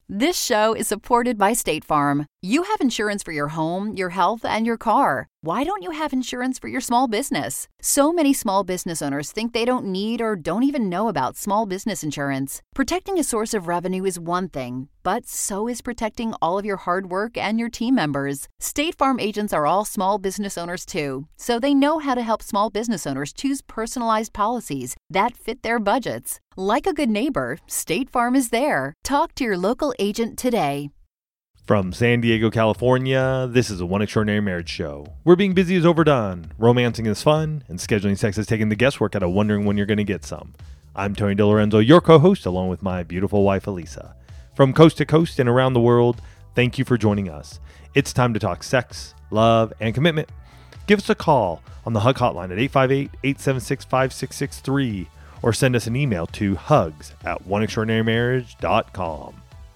This show is supported by State Farm. You have insurance for your home, your health, and your car. Why don't you have insurance for your small business? So many small business owners think they don't need or don't even know about small business insurance. Protecting a source of revenue is one thing, but so is protecting all of your hard work and your team members. State Farm agents are all small business owners too, so they know how to help small business owners choose personalized policies that fit their budgets. Like a good neighbor, State Farm is there. Talk to your local agent today. From San Diego, California, this is a One Extraordinary Marriage show. Where being busy is overdone, romancing is fun, and scheduling sex is taking the guesswork out of wondering when you're going to get some. I'm Tony DiLorenzo, your co-host, along with my beautiful wife, Elisa. From coast to coast and around the world, thank you for joining us. It's time to talk sex, love, and commitment. Give us a call on the HUG hotline at 858-876-5663 or send us an email to hugs@oneextraordinarymarriage.com.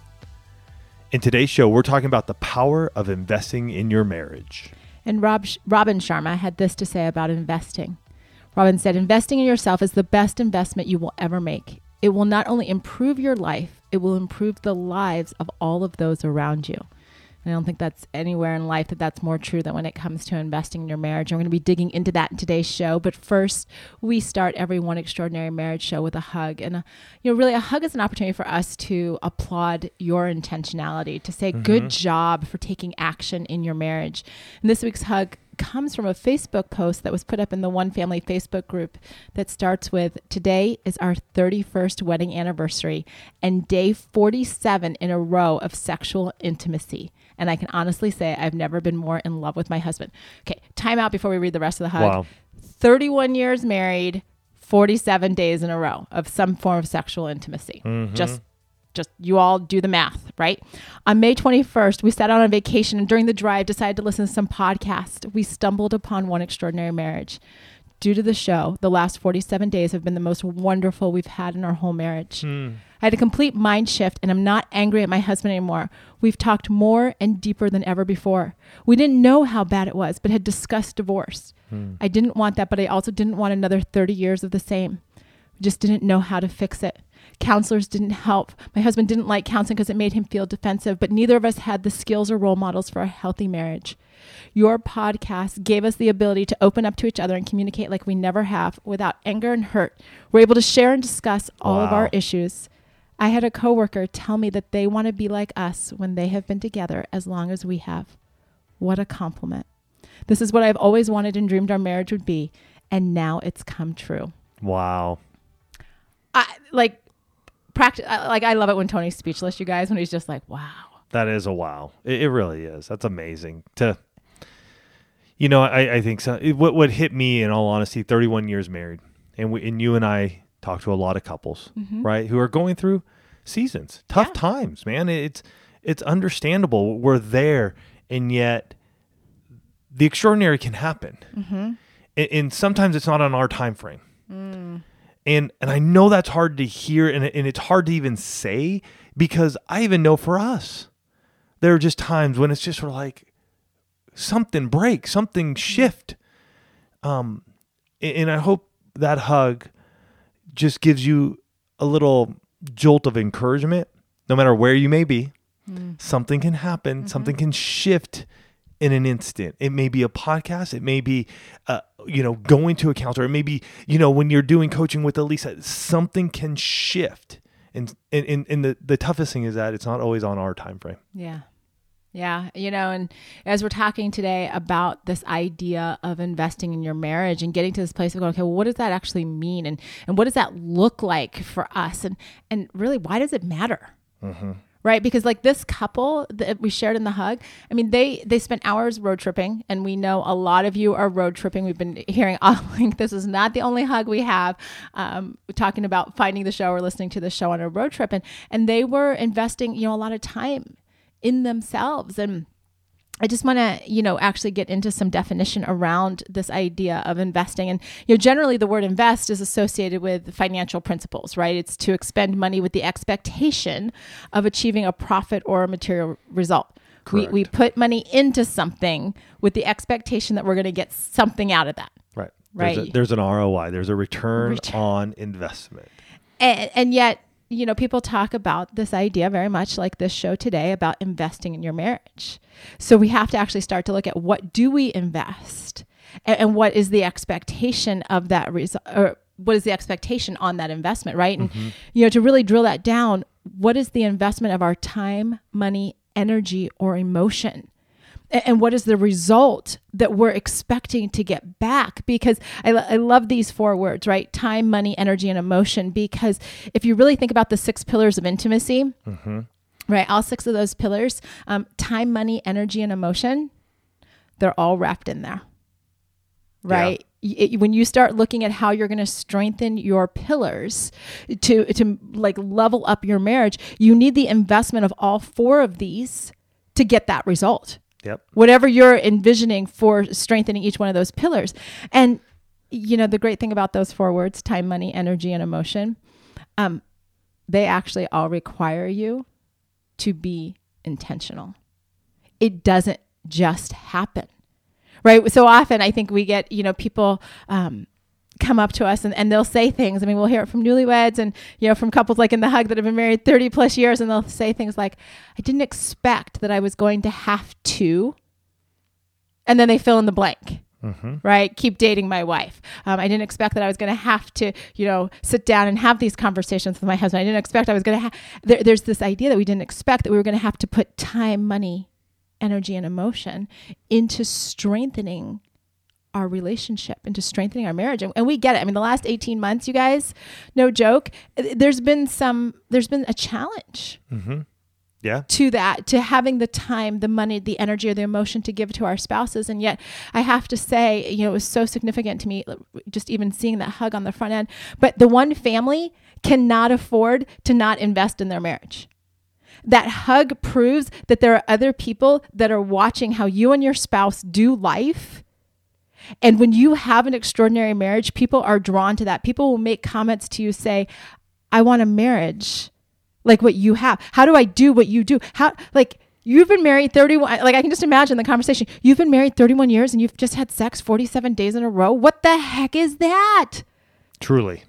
In today's show, we're talking about the power of investing in your marriage. And Robin Sharma had this to say about investing. Robin said, investing in yourself is the best investment you will ever make. It will not only improve your life, it will improve the lives of all of those around you. And I don't think that's anywhere in life that's more true than when it comes to investing in your marriage. And we're going to be digging into that in today's show. But first, we start every One Extraordinary Marriage show with a hug. And really, a hug is an opportunity for us to applaud your intentionality, to say good job for taking action in your marriage. And this week's hug comes from a Facebook post that was put up in the One Family Facebook group that starts with, today is our 31st wedding anniversary and day 47 in a row of sexual intimacy. And I can honestly say I've never been more in love with my husband. Okay, time out before we read the rest of the hug. Wow. 31 years married, 47 days in a row of some form of sexual intimacy. Just you all do the math, right? On May 21st, we sat out on vacation and during the drive decided to listen to some podcast. We stumbled upon One Extraordinary Marriage. Due to the show, the last 47 days have been the most wonderful we've had in our whole marriage. I had a complete mind shift and I'm not angry at my husband anymore. We've talked more and deeper than ever before. We didn't know how bad it was, but had discussed divorce. I didn't want that, but I also didn't want another 30 years of the same. We just didn't know how to fix it. Counselors didn't help. My husband didn't like counseling because it made him feel defensive, but neither of us had the skills or role models for a healthy marriage. Your podcast gave us the ability to open up to each other and communicate like we never have without anger and hurt. We're able to share and discuss all of our issues. I had a coworker tell me that they want to be like us when they have been together as long as we have. What a compliment. This is what I've always wanted and dreamed our marriage would be, and now it's come true. Wow. I love it when Tony's speechless, you guys, when he's just like, wow. That is a wow. It really is. That's amazing. I think so. What hit me, in all honesty, 31 years married, and you and I talk to a lot of couples, right, who are going through seasons, tough times, man. It's understandable. We're there, and yet the extraordinary can happen. And sometimes it's not on our time frame. And I know that's hard to hear, and it's hard to even say, because I even know for us, there are just times when it's just sort of like something breaks, something shift. And I hope that hug just gives you a little jolt of encouragement, no matter where you may be. Something can happen, something can shift in an instant. It may be a podcast. It may be, going to a counselor. It may be, when you're doing coaching with Elisa, something can shift. And the toughest thing is that it's not always on our time frame. Yeah. Yeah. And as we're talking today about this idea of investing in your marriage and getting to this place of going, okay, well, what does that actually mean? And what does that look like for us? And really, why does it matter? Right? Because like this couple that we shared in the hug, I mean, they spent hours road tripping, and we know a lot of you are road tripping. We've been hearing, this is not the only hug we have, talking about finding the show or listening to the show on a road trip. And they were investing, a lot of time in themselves. And I just want to, actually get into some definition around this idea of investing. And, generally the word invest is associated with financial principles, right? It's to expend money with the expectation of achieving a profit or a material result. We put money into something with the expectation that we're going to get something out of that. Right. There's an ROI. There's a return on investment. And yet, people talk about this idea very much like this show today about investing in your marriage. So we have to actually start to look at what do we invest and what is the expectation of that result, or what is the expectation on that investment, right? And, to really drill that down, what is the investment of our time, money, energy, or emotion? And what is the result that we're expecting to get back? Because I love these 4 words, right? Time, money, energy, and emotion. Because if you really think about the 6 pillars of intimacy, right? All 6 of those pillars, time, money, energy, and emotion, they're all wrapped in there, right? Yeah. When you start looking at how you're going to strengthen your pillars to like level up your marriage, you need the investment of all 4 of these to get that result. Yep. Whatever you're envisioning for strengthening each one of those pillars. And, the great thing about those 4 words, time, money, energy, and emotion, they actually all require you to be intentional. It doesn't just happen, right? So often I think we get, people come up to us and they'll say things. I mean, we'll hear it from newlyweds and, from couples like in the Hug that have been married 30 plus years. And they'll say things like, I didn't expect that I was going to have to, and then they fill in the blank, right? Keep dating my wife. I didn't expect that I was going to have to, sit down and have these conversations with my husband. I didn't expect I was going to have, there's this idea that we didn't expect that we were going to have to put time, money, energy, and emotion into strengthening our relationship, into strengthening our marriage. And we get it. I mean, the last 18 months, you guys, no joke, there's been a challenge to that, to having the time, the money, the energy, or the emotion to give to our spouses. And yet I have to say, it was so significant to me, just even seeing that hug on the front end. But the one family cannot afford to not invest in their marriage. That hug proves that there are other people that are watching how you and your spouse do life. And when you have an extraordinary marriage, people are drawn to that. People will make comments to you, say, I want a marriage like what you have. How do I do what you do? You've been married 31, I can just imagine the conversation. You've been married 31 years and you've just had sex 47 days in a row. What the heck is that? Truly.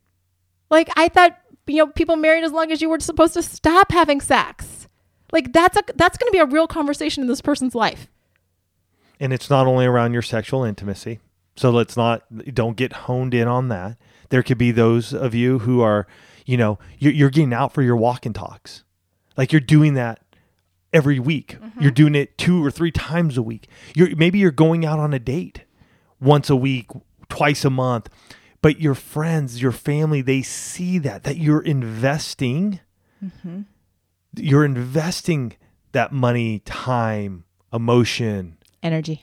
I thought, people married as long as you were supposed to stop having sex. That's going to be a real conversation in this person's life. And it's not only around your sexual intimacy. So don't get honed in on that. There could be those of you who are, you're getting out for your walk and talks. You're doing that every week. You're doing it 2 or 3 times a week. Maybe you're going out on a date once a week, twice a month. But your friends, your family, they see that you're investing. You're investing that money, time, emotion, energy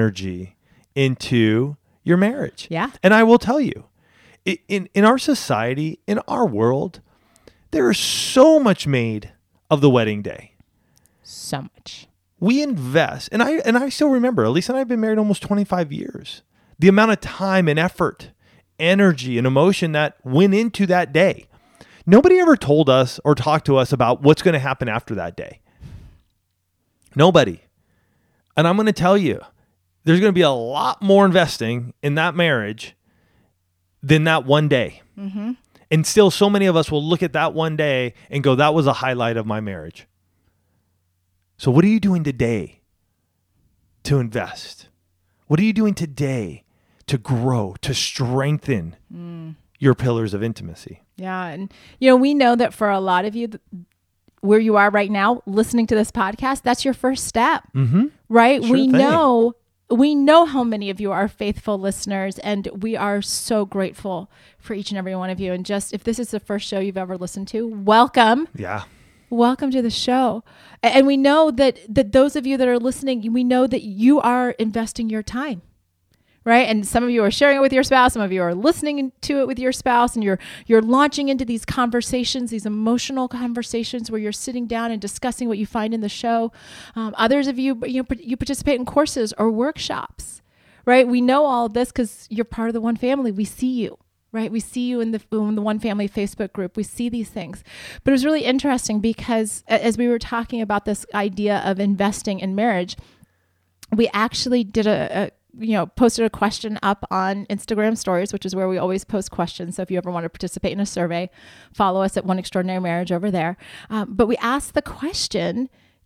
into your marriage. Yeah. And I will tell you, in our society, in our world, there is so much made of the wedding day. So much. We invest, and I still remember, Elisa and I have been married almost 25 years. The amount of time and effort, energy and emotion that went into that day. Nobody ever told us or talked to us about what's going to happen after that day. Nobody. And I'm going to tell you, there's going to be a lot more investing in that marriage than that one day. And still, so many of us will look at that one day and go, that was a highlight of my marriage. So what are you doing today to invest? What are you doing today to grow, to strengthen your pillars of intimacy? Yeah. And, we know that for a lot of you, where you are right now, listening to this podcast, that's your first step, right? Sure We know how many of you are faithful listeners, and we are so grateful for each and every one of you. And just, if this is the first show you've ever listened to, welcome. Yeah. Welcome to the show. And we know that those of you that are listening, we know that you are investing your time, right? And some of you are sharing it with your spouse. Some of you are listening to it with your spouse, and you're launching into these conversations, these emotional conversations where you're sitting down and discussing what you find in the show. Others of you, you participate in courses or workshops, right? We know all of this because you're part of the One Family. We see you, right? We see you in the One Family Facebook group. We see these things. But it was really interesting because as we were talking about this idea of investing in marriage, we actually did a posted a question up on Instagram stories, which is where we always post questions. So if you ever want to participate in a survey, follow us at One Extraordinary Marriage over there. But we asked the question,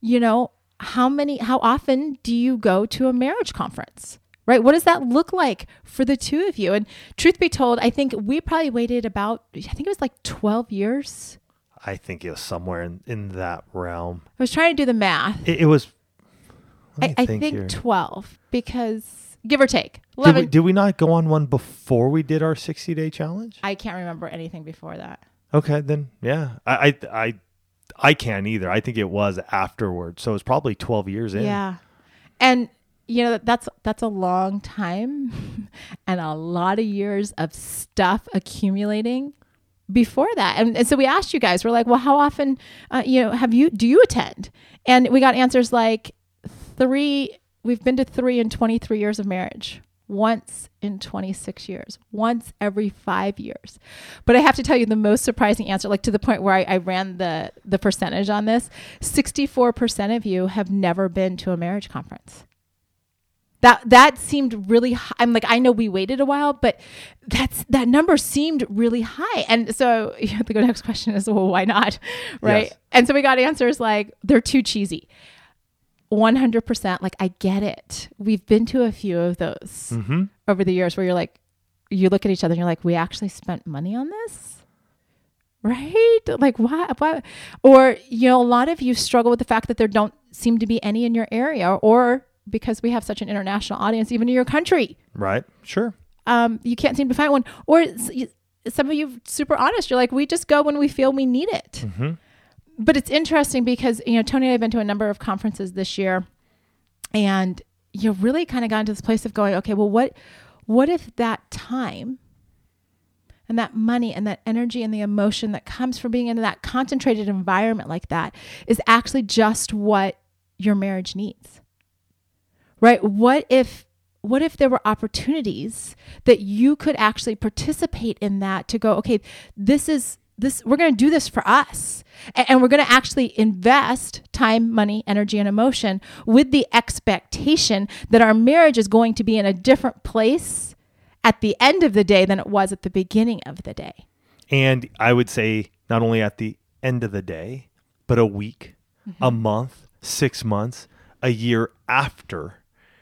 how often do you go to a marriage conference? Right? What does that look like for the two of you? And truth be told, I think we probably waited it was like 12 years. I think it was somewhere in that realm. I was trying to do the math. It was, I think 12, because give or take. 11. Did we not go on one before we did our 60-day challenge? I can't remember anything before that. Okay, then yeah. I can't either. I think it was afterwards. So it was probably 12 years in. Yeah. And that's a long time and a lot of years of stuff accumulating before that. And so we asked you guys, we're like, well, how often, do you attend? And we got answers like 3. We've been to 3 in 23 years of marriage, once in 26 years, once every 5 years. But I have to tell you the most surprising answer, like to the point where I ran the percentage on this, 64% of you have never been to a marriage conference. That seemed really high. I'm like, I know we waited a while, but that number seemed really high. And so the next question is, well, why not? Right. Yes. And so we got answers like, they're too cheesy. 100%. Like, I get it. We've been to a few of those over the years where you're like, you look at each other and you're like, we actually spent money on this. Right? Like, why? Or, a lot of you struggle with the fact that there don't seem to be any in your area, or because we have such an international audience, even in your country. Right. Sure. You can't seem to find one. Or some of you super honest. You're like, we just go when we feel we need it. Mm-hmm. But it's interesting because, Tony and I have been to a number of conferences this year, and you really kind of got into this place of going, okay, well, what if that time and that money and that energy and the emotion that comes from being in that concentrated environment like that is actually just what your marriage needs? Right? What if there were opportunities that you could actually participate in that to go, okay, we're going to do this for us. And we're going to actually invest time, money, energy, and emotion with the expectation that our marriage is going to be in a different place at the end of the day than it was at the beginning of the day. And I would say not only at the end of the day, but a week, a month, 6 months, a year after.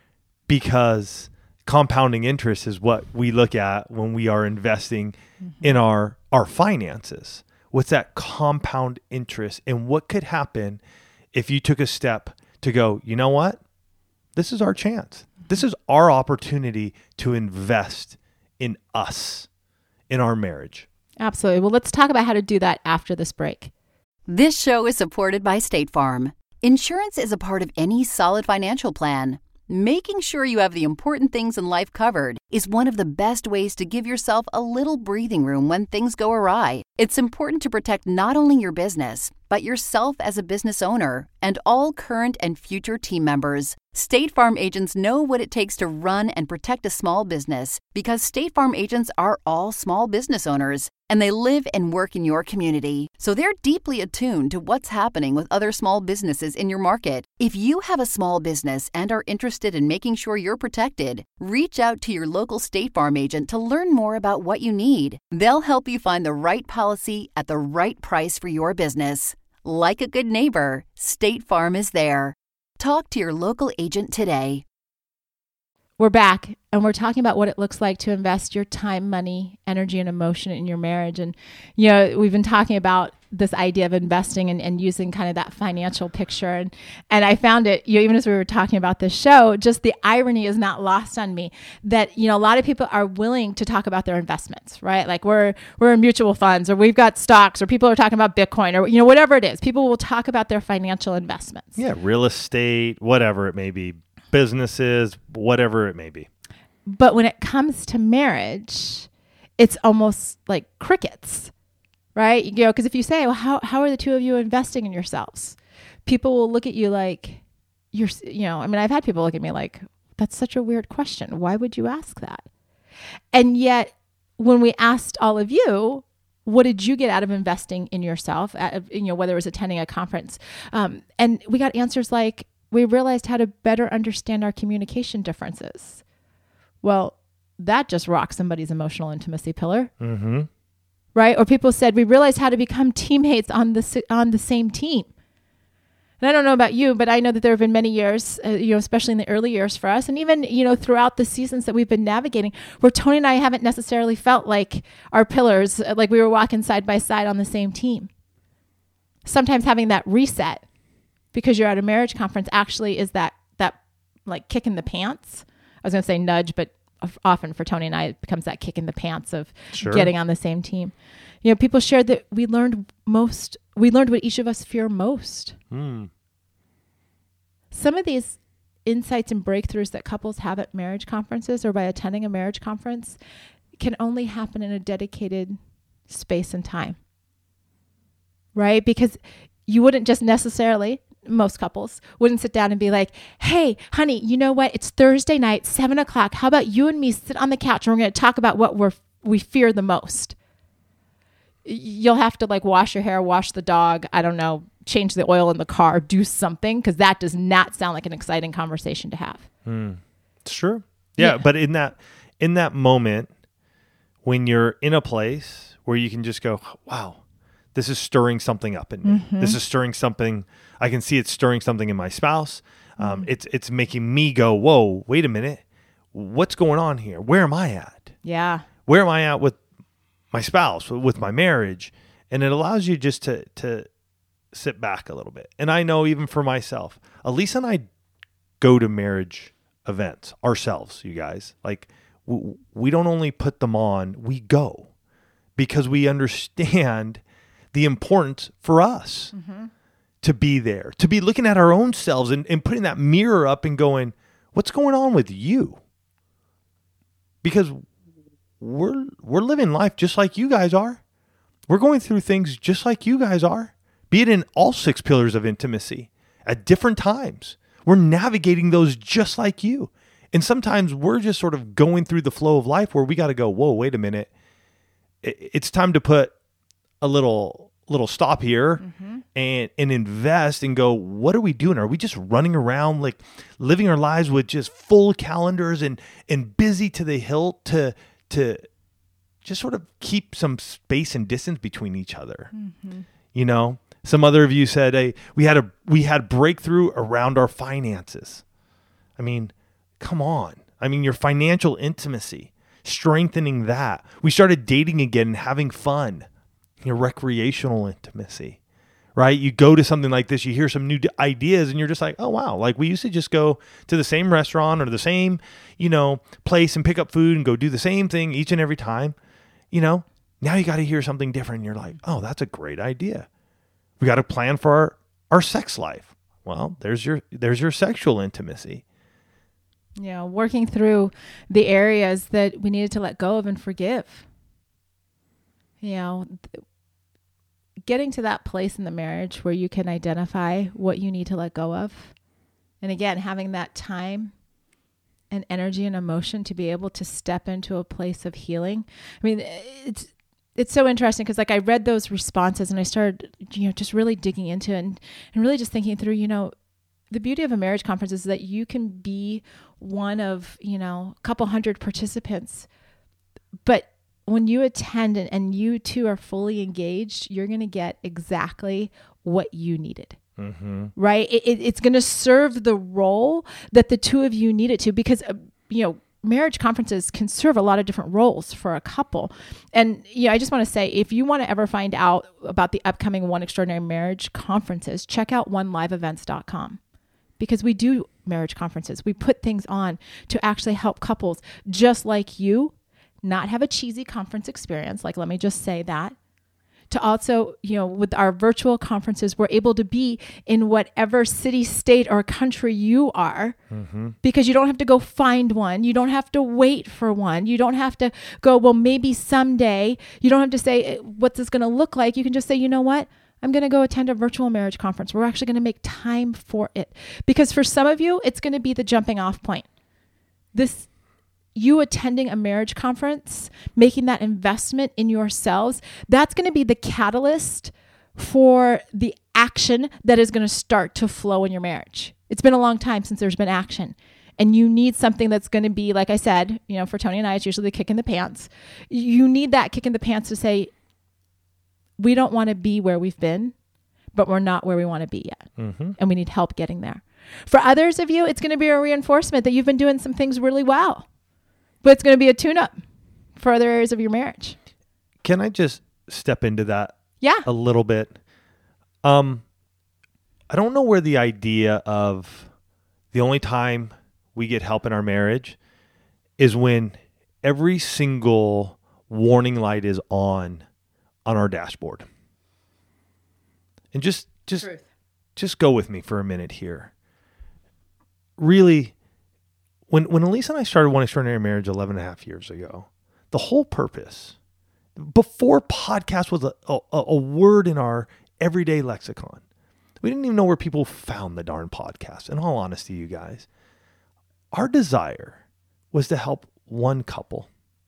Because compounding interest is what we look at when we are investing in our finances. What's that compound interest? And what could happen if you took a step to go, you know what? This is our chance. This is our opportunity to invest in us, in our marriage. Absolutely. Well, let's talk about how to do that after this break. This show is supported by State Farm. Insurance is a part of any solid financial plan. Making sure you have the important things in life covered is one of the best ways to give yourself a little breathing room when things go awry. It's important to protect not only your business, but yourself as a business owner and all current and future team members. State Farm agents know what it takes to run and protect a small business because State Farm agents are all small business owners and they live and work in your community. So they're deeply attuned to what's happening with other small businesses in your market. If you have a small business and are interested in making sure you're protected, reach out to your local State Farm agent to learn more about what you need. They'll help you find the right policy at the right price for your business. Like a good neighbor, State Farm is there. Talk to your local agent today. We're back, and we're talking about what it looks like to invest your time, money, energy, and emotion in your marriage. And, we've been talking about this idea of investing and using kind of that financial picture. And I found it, even as we were talking about this show, just the irony is not lost on me that, a lot of people are willing to talk about their investments, right? Like we're in mutual funds, or we've got stocks, or people are talking about Bitcoin, or, whatever it is. People will talk about their financial investments. Yeah, real estate, whatever it may be. Businesses, whatever it may be. But when it comes to marriage, it's almost like crickets, right? Because if you say, well, how are the two of you investing in yourselves? People will look at you like I've had people look at me like, that's such a weird question. Why would you ask that? And yet when we asked all of you, what did you get out of investing in yourself, whether it was attending a conference? And we got answers like, we realized how to better understand our communication differences. Well, that just rocks somebody's emotional intimacy pillar. Mm-hmm. Right? Or people said, we realized how to become teammates on the same team. And I don't know about you, but I know that there have been many years, especially in the early years for us, and even, throughout the seasons that we've been navigating, where Tony and I haven't necessarily felt like our pillars, like we were walking side by side on the same team. Sometimes having that reset, because you're at a marriage conference, actually is that like kick in the pants. I was going to say nudge, but often for Tony and I, it becomes that kick in the pants of getting on the same team. People shared that we learned what each of us fear most. Some of these insights and breakthroughs that couples have at marriage conferences or by attending a marriage conference can only happen in a dedicated space and time, right? Because you wouldn't just necessarily, most couples wouldn't sit down and be like, hey, honey, you know what? It's Thursday night, 7:00. How about you and me sit on the couch and we're going to talk about what we fear the most? You'll have to like wash your hair, wash the dog, I don't know, change the oil in the car, do something, because that does not sound like an exciting conversation to have. It's true. Yeah, but in that moment, when you're in a place where you can just go, wow, this is stirring something up in me. Mm-hmm. This is stirring something. I can see it's stirring something in my spouse. It's making me go, whoa, wait a minute. What's going on here? Where am I at? Yeah. Where am I at with my spouse, with my marriage? And it allows you just to sit back a little bit. And I know even for myself, Elisa and I go to marriage events ourselves, you guys. Like we don't only put them on, we go because we understand the importance for us to be there, to be looking at our own selves and putting that mirror up and going, what's going on with you? Because we're living life just like you guys are. We're going through things just like you guys are, be it in all 6 pillars of intimacy at different times. We're navigating those just like you. And sometimes we're just sort of going through the flow of life where we got to go, whoa, wait a minute. It's time to put a little stop here and invest and go, what are we doing? Are we just running around like living our lives with just full calendars and busy to the hilt to just sort of keep some space and distance between each other? Some other of you said, hey, we had breakthrough around our finances. I mean, come on. I mean, your financial intimacy, strengthening that. We started dating again and having fun. Your recreational intimacy, right? You go to something like this, you hear some new ideas and you're just like, oh, wow. Like we used to just go to the same restaurant or the same, place and pick up food and go do the same thing each and every time. Now you got to hear something different. And you're like, oh, that's a great idea. We got to plan for our sex life. Well, there's your sexual intimacy. Working through the areas that we needed to let go of and forgive. Getting to that place in the marriage where you can identify what you need to let go of. And again, having that time and energy and emotion to be able to step into a place of healing. I mean, it's so interesting because like I read those responses and I started, just really digging into it and really just thinking through, the beauty of a marriage conference is that you can be one of, a couple hundred participants, but when you attend and you two are fully engaged, you're going to get exactly what you needed, right? It's going to serve the role that the two of you need it to because, marriage conferences can serve a lot of different roles for a couple. And, I just want to say, if you want to ever find out about the upcoming One Extraordinary Marriage conferences, check out oneliveevents.com because we do marriage conferences. We put things on to actually help couples just like you not have a cheesy conference experience. Like, let me just say that. To also, with our virtual conferences, we're able to be in whatever city, state, or country you are because you don't have to go find one. You don't have to wait for one. You don't have to go, well, maybe someday. You don't have to say, what's this going to look like? You can just say, you know what? I'm going to go attend a virtual marriage conference. We're actually going to make time for it. Because for some of you, it's going to be the jumping off point. You attending a marriage conference, making that investment in yourselves, that's going to be the catalyst for the action that is going to start to flow in your marriage. It's been a long time since there's been action. and you need something that's going to be, like I said, for Tony and I, it's usually the kick in the pants. You need that kick in the pants to say, we don't want to be where we've been, but we're not where we want to be yet. And we need help getting there. For others of you, it's going to be a reinforcement that you've been doing some things really well, but it's going to be a tune-up for other areas of your marriage. Can I just step into that a little bit? I don't know where the idea of the only time we get help in our marriage is when every single warning light is on our dashboard. And just go with me for a minute here. Really, when Elise and I started One Extraordinary Marriage 11 and a half years ago, the whole purpose, before podcast was a word in our everyday lexicon, we didn't even know where people found the darn podcast. In all honesty, you guys, our desire was to help one couple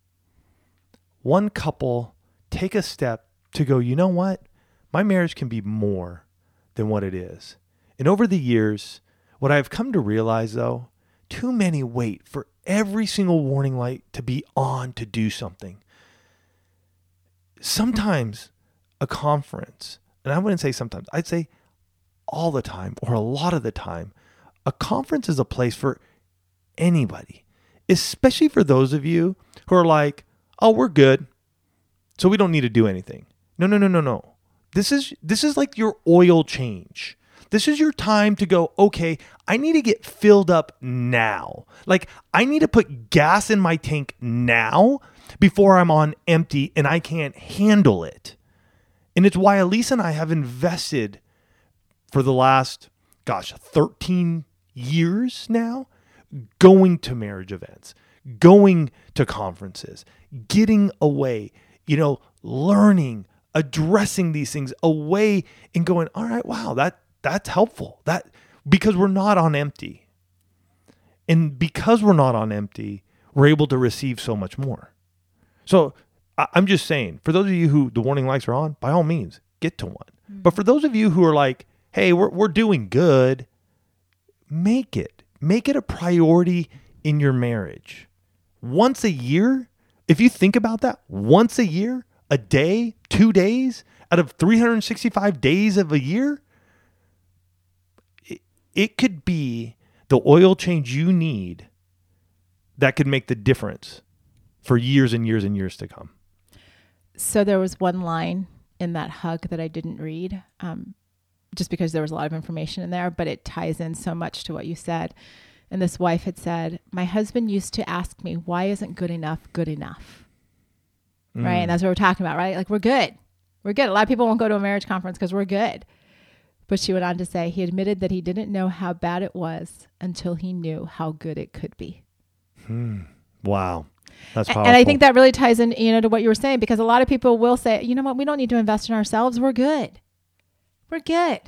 take a step to go, you know what? My marriage can be more than what it is. And over the years, what I've come to realize, though, too many wait for every single warning light to be on to do something. Sometimes a conference, and I wouldn't say sometimes, I'd say all the time or a lot of the time, a conference is a place for anybody, especially for those of you who are like, oh, we're good, so we don't need to do anything. No. This is like your oil change. This is your time to go, okay, I need to get filled up now. Like, I need to put gas in my tank now before I'm on empty and I can't handle it. And it's why Elise and I have invested for the last, 13 years now, going to marriage events, going to conferences, getting away, learning, addressing these things away and going, all right, wow, that's helpful. Because we're not on empty. And because we're not on empty, we're able to receive so much more. So I'm just saying, for those of you who the warning lights are on, by all means, get to one. Mm-hmm. But for those of you who are like, hey, we're doing good, make it a priority in your marriage. Once a year, if you think about that, once a year, a day, 2 days out of 365 days of a year, it could be the oil change you need that could make the difference for years and years and years to come. So there was one line in that hug that I didn't read, just because there was a lot of information in there, but it ties in so much to what you said. And this wife had said, my husband used to ask me, why isn't good enough good enough? Right? And that's what we're talking about, right? Like, we're good. We're good. A lot of people won't go to a marriage conference because we're good. But she went on to say, he admitted that he didn't know how bad it was until he knew how good it could be. Wow. That's powerful. And I think that really ties in, to what you were saying, because a lot of people will say, you know what, we don't need to invest in ourselves. We're good. We're good.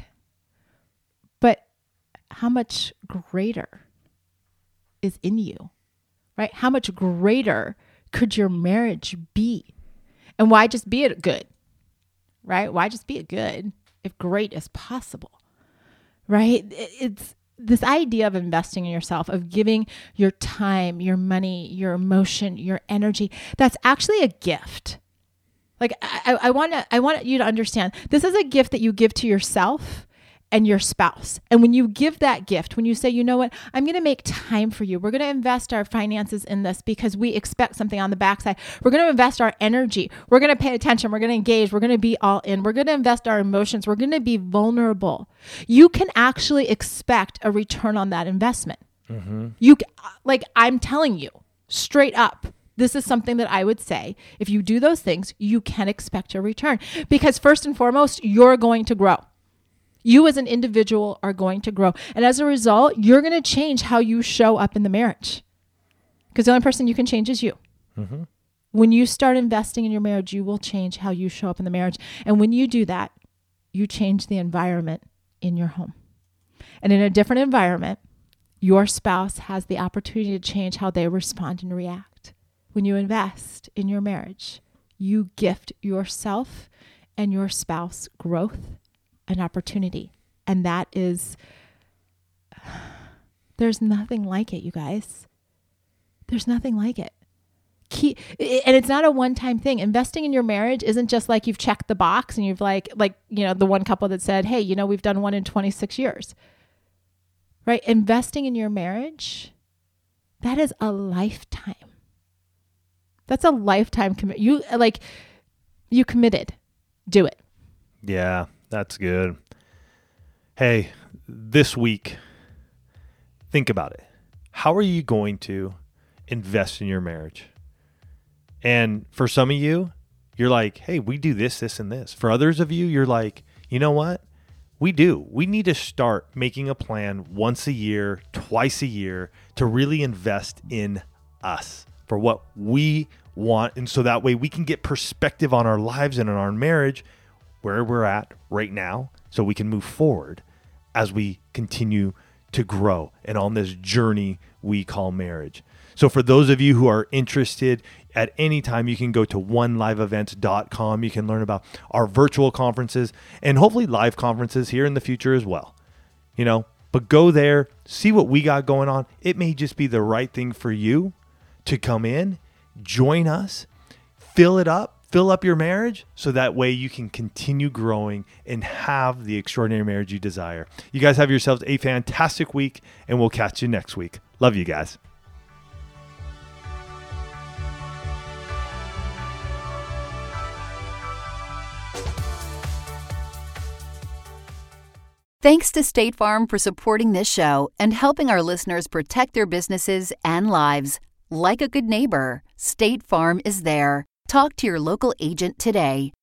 But how much greater is in you, right? How much greater could your marriage be? And why just be it good, right? Why just be it good if great is possible, right? It's this idea of investing in yourself, of giving your time, your money, your emotion, your energy. That's actually a gift. Like, I want you to understand, this is a gift that you give to yourself and your spouse. And when you give that gift, when you say, you know what, I'm going to make time for you. We're going to invest our finances in this because we expect something on the backside. We're going to invest our energy. We're going to pay attention. We're going to engage. We're going to be all in. We're going to invest our emotions. We're going to be vulnerable. You can actually expect a return on that investment. Mm-hmm. I'm telling you straight up, this is something that I would say, if you do those things, you can expect a return, because first and foremost, you're going to grow. You as an individual are going to grow. And as a result, you're going to change how you show up in the marriage, because the only person you can change is you. Mm-hmm. When you start investing in your marriage, you will change how you show up in the marriage. And when you do that, you change the environment in your home. And in a different environment, your spouse has the opportunity to change how they respond and react. When you invest in your marriage, you gift yourself and your spouse growth and opportunity. And that is There's nothing like it, you guys. There's nothing like it. And it's not a one-time thing. Investing in your marriage isn't just like you've checked the box and you've like, the one couple that said, hey, we've done one in 26 years, right? Investing in your marriage, that is a lifetime. That's a lifetime commitment. You committed. Do it. Yeah, that's good. Hey, this week, think about it. How are you going to invest in your marriage? And for some of you, you're like, hey, we do this, this, and this. For others of you, you're like, you know what? We do. We need to start making a plan once a year, twice a year to really invest in us for what we want. And so that way we can get perspective on our lives and on our marriage, where we're at right now, so we can move forward as we continue to grow and on this journey we call marriage. So for those of you who are interested, at any time, you can go to oneliveevents.com. You can learn about our virtual conferences and hopefully live conferences here in the future as well. But go there, see what we got going on. It may just be the right thing for you to come in, join us, fill up your marriage, so that way you can continue growing and have the extraordinary marriage you desire. You guys have yourselves a fantastic week, and we'll catch you next week. Love you guys. Thanks to State Farm for supporting this show and helping our listeners protect their businesses and lives. Like a good neighbor, State Farm is there. Talk to your local agent today.